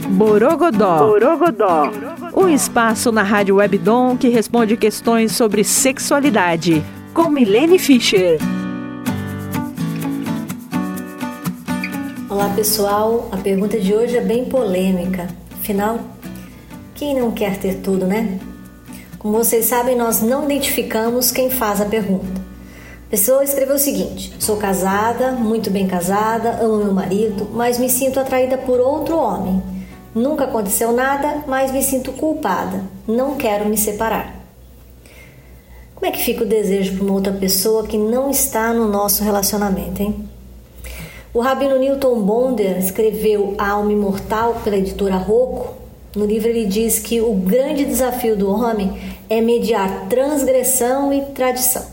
Borogodó. Um espaço na Rádio Webdom que responde questões sobre sexualidade, com Milene Fischer. Olá pessoal, a pergunta de hoje é bem polêmica. Afinal, quem não quer ter tudo, né? Como vocês sabem, nós não identificamos quem faz a pergunta. A pessoa escreveu o seguinte: sou casada, muito bem casada, amo meu marido, mas me sinto atraída por outro homem. Nunca aconteceu nada, mas me sinto culpada. Não quero me separar. Como é que fica o desejo por uma outra pessoa que não está no nosso relacionamento, hein? O rabino Newton Bonder escreveu A Alma Imortal pela editora Rocco. No livro ele diz que o grande desafio do homem é mediar transgressão e tradição.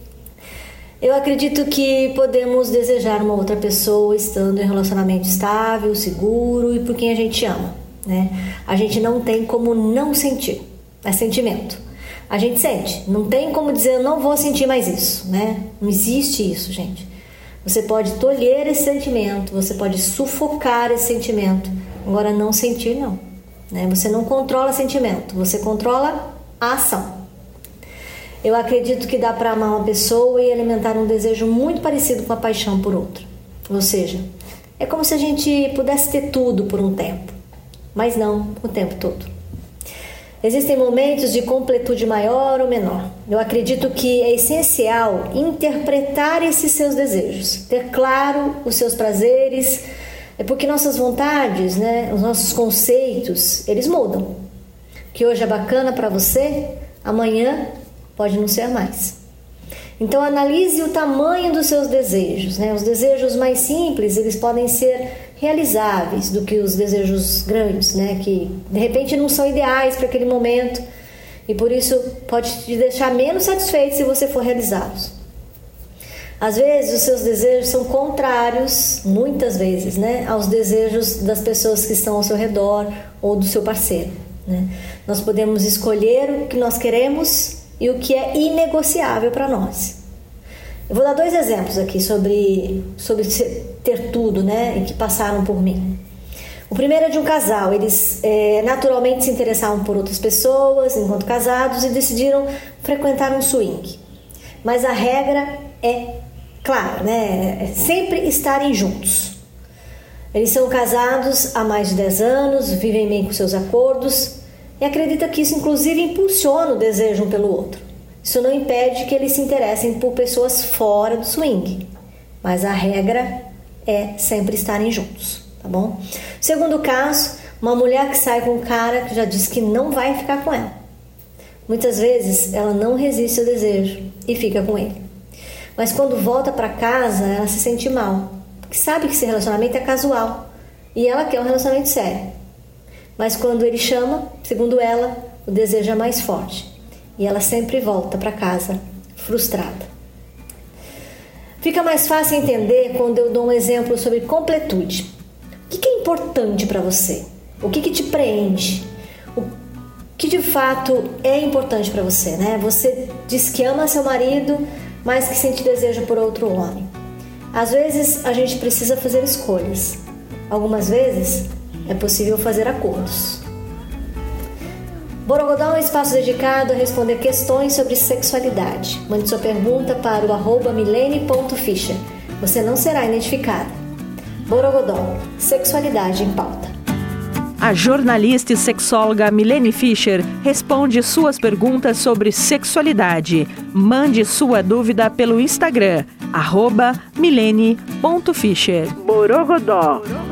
Eu acredito que podemos desejar uma outra pessoa estando em um relacionamento estável, seguro e por quem a gente ama, né? A gente não tem como não sentir, é sentimento. A gente sente, não tem como dizer eu não vou sentir mais isso, né? Não existe isso, gente. Você pode tolher esse sentimento, você pode sufocar esse sentimento, agora não sentir não, né? Você não controla sentimento, você controla a ação. Eu acredito que dá para amar uma pessoa e alimentar um desejo muito parecido com a paixão por outra. Ou seja, é como se a gente pudesse ter tudo por um tempo, mas não o tempo todo. Existem momentos de completude maior ou menor. Eu acredito que é essencial interpretar esses seus desejos, ter claro os seus prazeres, porque nossas vontades, né, os nossos conceitos, eles mudam. O que hoje é bacana para você, amanhã pode não ser mais. Então analise o tamanho dos seus desejos, né? Os desejos mais simples, eles podem ser realizáveis do que os desejos grandes, né? Que de repente não são ideais para aquele momento e por isso pode te deixar menos satisfeito se você for realizá-los. Às vezes os seus desejos são contrários, muitas vezes, né, aos desejos das pessoas que estão ao seu redor ou do seu parceiro, né? Nós podemos escolher o que nós queremos e o que é inegociável para nós. Eu vou dar 2 exemplos aqui sobre ter tudo, né, e que passaram por mim. O primeiro é de um casal. Eles naturalmente se interessavam por outras pessoas enquanto casados e decidiram frequentar um swing. Mas a regra é clara, né, é sempre estarem juntos. Eles são casados há mais de 10 anos, vivem bem com seus acordos e acredita que isso inclusive impulsiona o desejo um pelo outro. Isso não impede que eles se interessem por pessoas fora do swing, mas a regra é sempre estarem juntos, tá bom? Segundo caso, uma mulher que sai com um cara que já diz que não vai ficar com ela. Muitas vezes ela não resiste ao desejo e fica com ele. Mas quando volta para casa, ela se sente mal, porque sabe que esse relacionamento é casual e ela quer um relacionamento sério. Mas quando ele chama, segundo ela, o desejo é mais forte. E ela sempre volta para casa frustrada. Fica mais fácil entender quando eu dou um exemplo sobre completude. O que é importante para você? O que te preenche? O que de fato é importante para você, né? Você diz que ama seu marido, mas que sente desejo por outro homem. Às vezes a gente precisa fazer escolhas. Algumas vezes é possível fazer acordos. Borogodó é um espaço dedicado a responder questões sobre sexualidade. Mande sua pergunta para o @milene.fischer. Você não será identificada. Borogodó, sexualidade em pauta. A jornalista e sexóloga Milene Fischer responde suas perguntas sobre sexualidade. Mande sua dúvida pelo Instagram, @milene.fischer. Borogodó.